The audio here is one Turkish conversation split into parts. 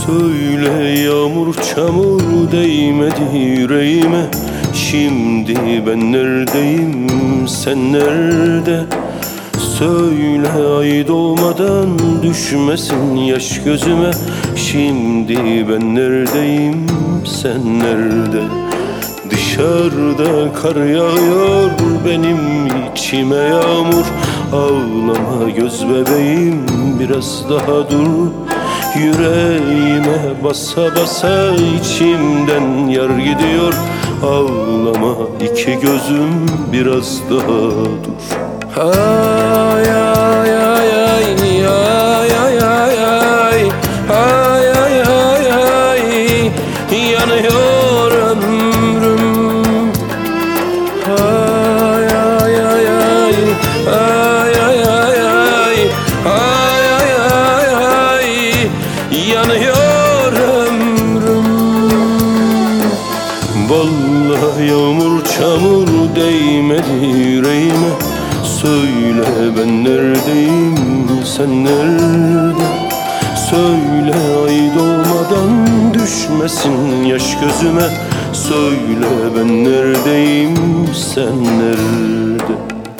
Söyle yağmur çamur değmedi yüreğime. Şimdi ben neredeyim, sen nerede? Söyle ay doğmadan düşmesin yaş gözüme. Şimdi ben neredeyim, sen nerede? Dışarıda kar yağıyor, benim içime yağmur. Ağlama göz bebeğim, biraz daha dur. Yüreğime basa basa içimden yar gidiyor. Ağlama iki gözüm, biraz daha dur. Ay ay ay ay ay ay ay ay ay ay ay ay yanıyor ömrüm. Ay ay ay ay ay ay ay ay ay ay ay ay yanıyor ömrüm. Vallahi yağmur çamur değmedi yüreğime. Söyle ben neredeyim, sen nerede? Söyle ay doğmadan düşmesin yaş gözüme. Söyle ben neredeyim, sen nerede?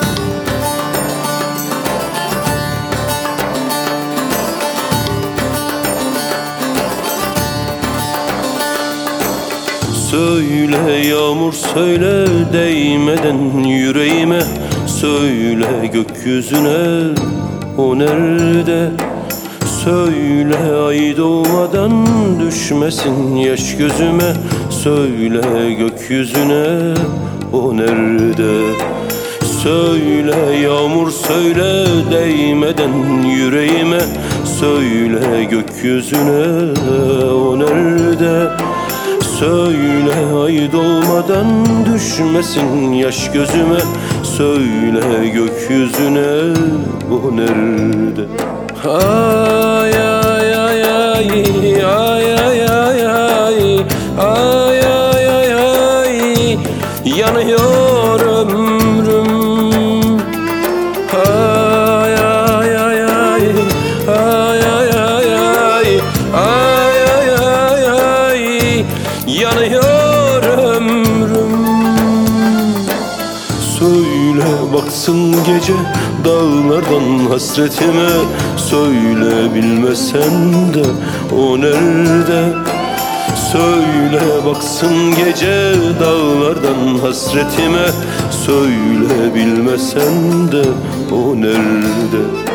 Söyle yağmur söyle değmeden yüreğime. Söyle gökyüzüne, o nerede? Söyle ay doğmadan düşmesin yaş gözüme. Söyle gökyüzüne, o nerede? Söyle yağmur söyle değmeden yüreğime. Söyle gökyüzüne, o nerede? Söyle ay doğmadan düşmesin yaş gözüme. Söyle gökyüzüne, o nerede? Ay ay ay ay ay ay ay ay ay ay ay ay yanıyor ömrüm. Ay ay ay ay ay ay ay ay ay ay ay ay yanıyor ömrüm. Söyle baksın gece dağlardan hasretime. Söyle bilmesen de, o nerede? Söyle baksın gece dağlardan hasretime. Söyle bilmesen de, o nerede?